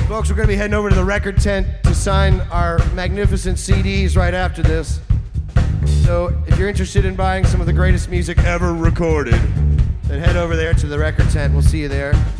Folks, we're going to be heading over to the record tent to sign our magnificent CDs right after this. So if you're interested in buying some of the greatest music ever recorded, then head over there to the record tent. We'll see you there.